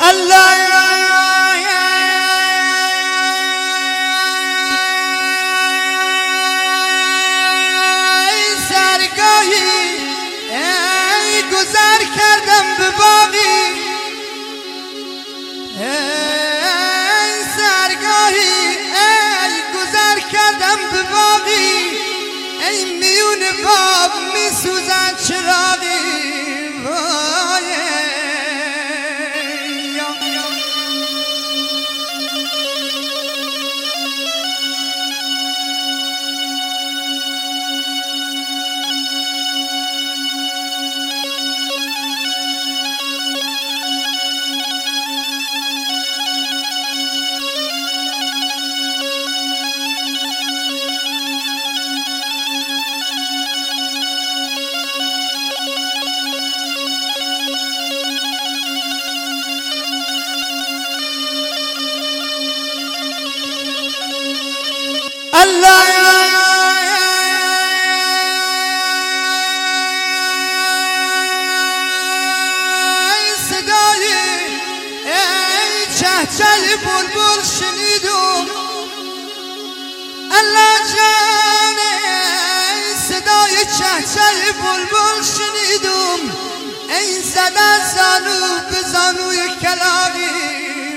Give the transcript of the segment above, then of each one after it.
گذر کردم به باقی، ای سرگاهی ای گذر کردم به باقی، ای میون باب میسوزد چراغی. الله صدای ای چهچه بلبل شنیدم، الله جان ای صدای چهچه بلبل شنیدم، ای زده زانو به زانوی کلاغی.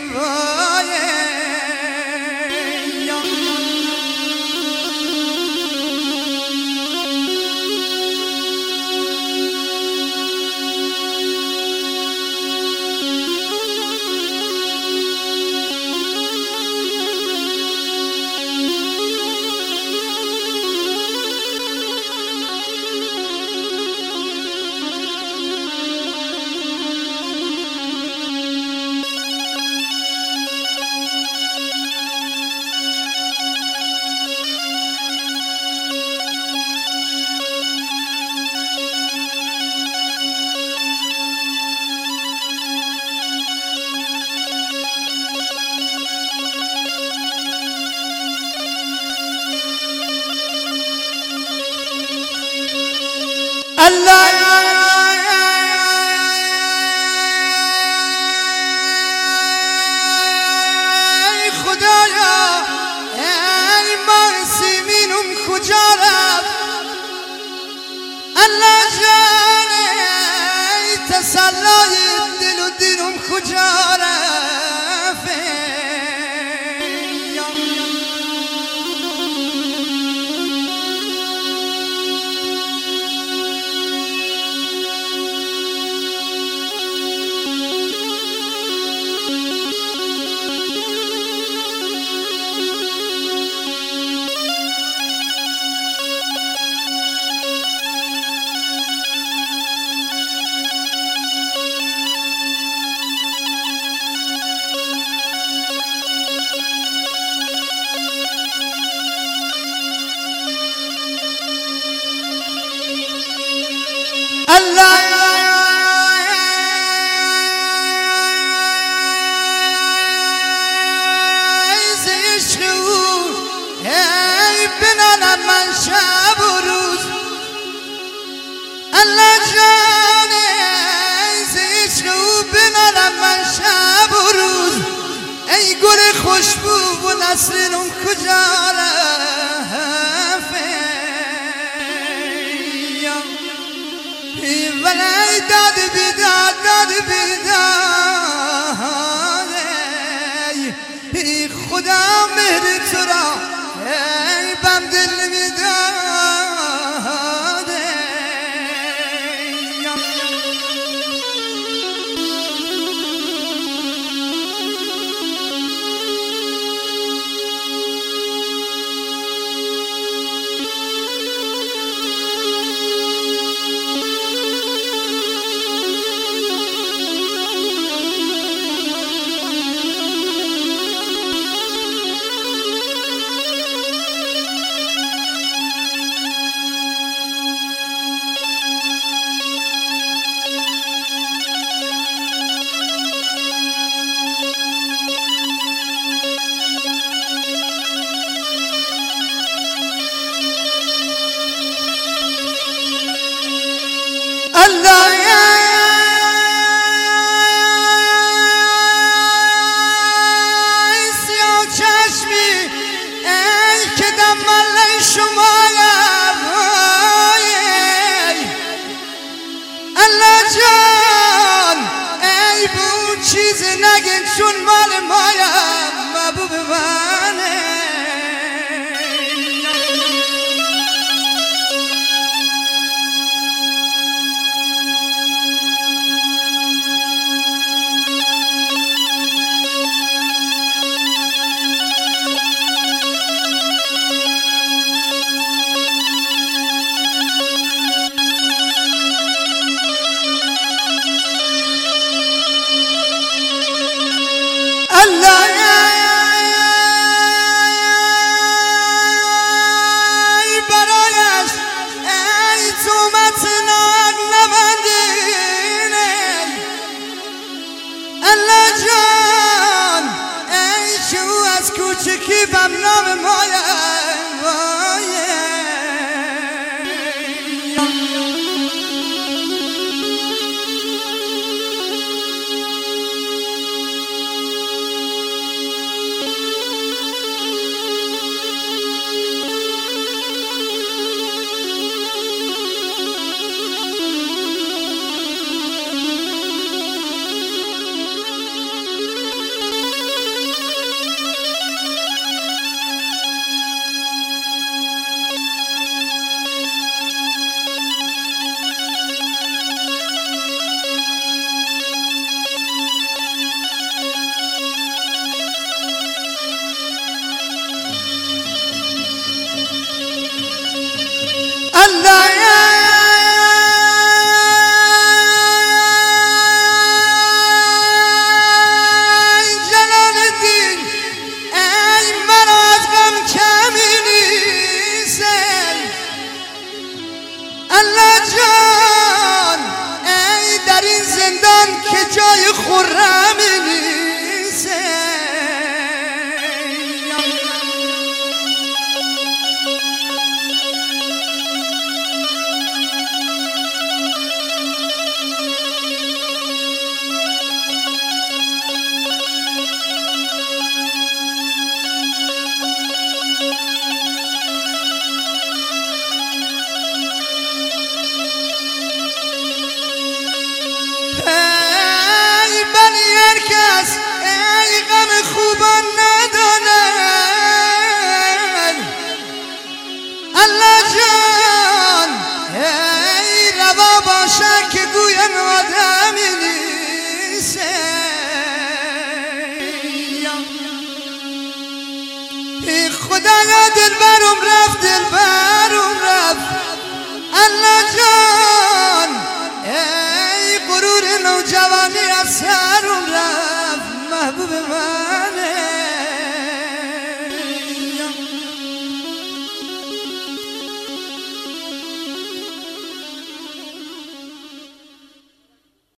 الله ای خدایا ای ماه سیمینم کجا رفت، الله جان ای تسلای دل و دینم کجا رفت. الله ای عشق او ای بنالم من شب و روز، الله جان ای عشق او بنالم من شب و روز، ای گل خوشبو و نسرینم کجا ولی داد بیداد داد بیداد ای خدا مهر تو را ای بم دل میداد. چیزی نگین چون مال مایم محبوب منه. الله ای برایش ای تومت نار نبندینه. الله جان ای که او از کوچکی بم نام ما